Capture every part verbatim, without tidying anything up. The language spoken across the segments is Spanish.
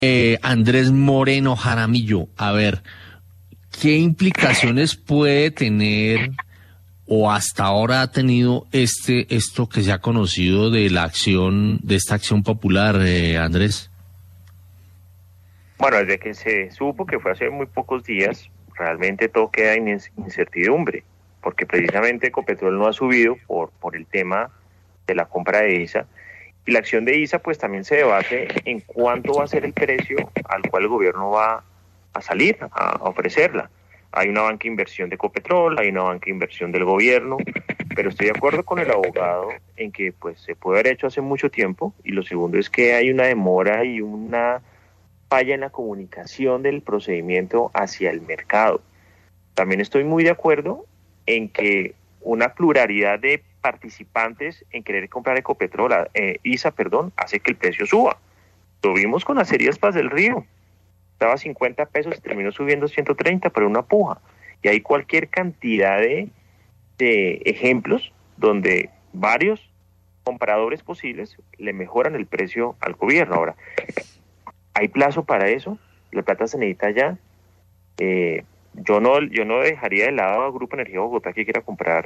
Eh, Andrés Moreno Jaramillo, a ver, ¿qué implicaciones puede tener o hasta ahora ha tenido este esto que se ha conocido de la acción, de esta acción popular, eh, Andrés? Bueno, desde que se supo, que fue hace muy pocos días, realmente todo queda en incertidumbre, porque precisamente Ecopetrol no ha subido por, por el tema de la compra de I S A, y la acción de I S A pues también se debate en cuánto va a ser el precio al cual el gobierno va a salir a ofrecerla. Hay una banca de inversión de Ecopetrol, hay una banca de inversión del gobierno, pero estoy de acuerdo con el abogado en que pues se puede haber hecho hace mucho tiempo, y lo segundo es que hay una demora y una falla en la comunicación del procedimiento hacia el mercado. También estoy muy de acuerdo en que una pluralidad de participantes en querer comprar Ecopetrol, eh, I S A, perdón, hace que el precio suba. Lo vimos con las heridas Paz del Río. Estaba a cincuenta pesos y terminó subiendo ciento treinta por una puja. Y hay cualquier cantidad de, de ejemplos donde varios compradores posibles le mejoran el precio al gobierno. Ahora, ¿hay plazo para eso? ¿La plata se necesita ya? Eh, yo no yo no dejaría de lado a Grupo Energía Bogotá que quiera comprar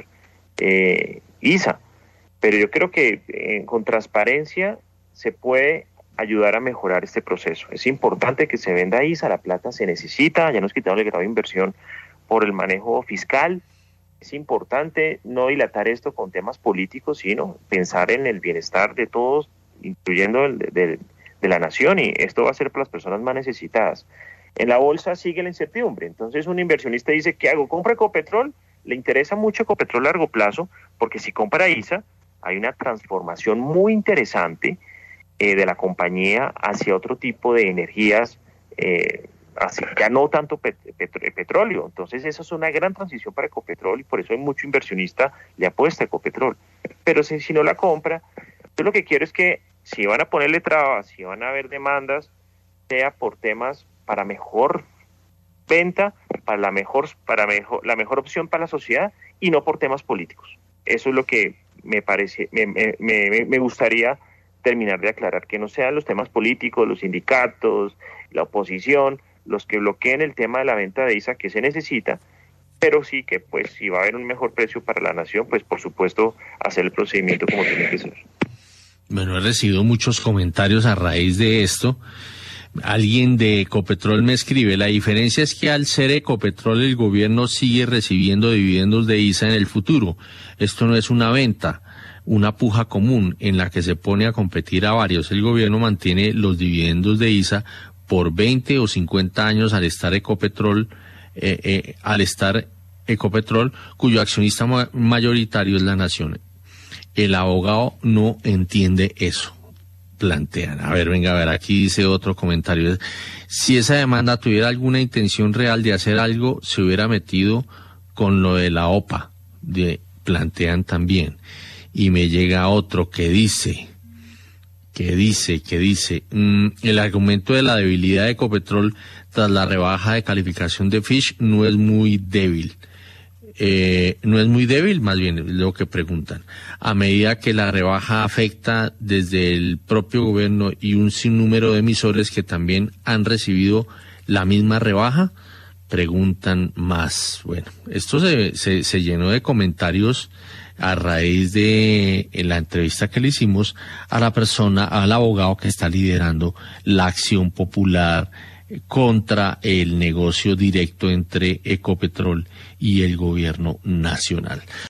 eh, I S A, pero yo creo que eh, con transparencia se puede ayudar a mejorar este proceso. Es importante que se venda I S A, la plata se necesita, ya nos quitaron el grado de inversión por el manejo fiscal. Es importante no dilatar esto con temas políticos, sino pensar en el bienestar de todos, incluyendo el de, de, de la nación, y esto va a ser para las personas más necesitadas. En la bolsa sigue la incertidumbre, entonces un inversionista dice, ¿qué hago? ¿Compro Ecopetrol? Le interesa mucho Ecopetrol a largo plazo, porque si compra I S A, hay una transformación muy interesante eh, de la compañía hacia otro tipo de energías, eh, así ya no tanto pet pet petróleo. Entonces esa es una gran transición para Ecopetrol, y por eso hay mucho inversionista le apuesta a Ecopetrol. Pero si, si no la compra, yo lo que quiero es que si van a ponerle trabas, si van a haber demandas, sea por temas para mejor venta, para la mejor, para mejor, la mejor opción para la sociedad, y no por temas políticos. Eso es lo que me parece, me, me, me, me gustaría terminar de aclarar, que no sean los temas políticos, los sindicatos, la oposición, los que bloqueen el tema de la venta de I S A, que se necesita, pero sí que pues si va a haber un mejor precio para la nación, pues por supuesto hacer el procedimiento como tiene que ser. Bueno, he recibido muchos comentarios a raíz de esto. Alguien de Ecopetrol me escribe, la diferencia es que al ser Ecopetrol el gobierno sigue recibiendo dividendos de I S A en el futuro. Esto no es una venta, una puja común en la que se pone a competir a varios. El gobierno mantiene los dividendos de I S A por veinte o cincuenta años al estar Ecopetrol, eh, eh, al estar Ecopetrol, cuyo accionista ma- mayoritario es la nación. El abogado no entiende eso. Plantean. A ver, venga, a ver, aquí dice otro comentario. Si esa demanda tuviera alguna intención real de hacer algo, se hubiera metido con lo de la O P A, de, plantean también. Y me llega otro que dice, que dice, que dice, mmm, el argumento de la debilidad de Ecopetrol tras la rebaja de calificación de Fitch no es muy débil. Eh, no es muy débil, más bien es lo que preguntan. A medida que la rebaja afecta desde el propio gobierno y un sinnúmero de emisores que también han recibido la misma rebaja, preguntan más. Bueno, esto se, se, se llenó de comentarios a raíz de en la entrevista que le hicimos a la persona, al abogado que está liderando la acción popular contra el negocio directo entre Ecopetrol y el gobierno nacional.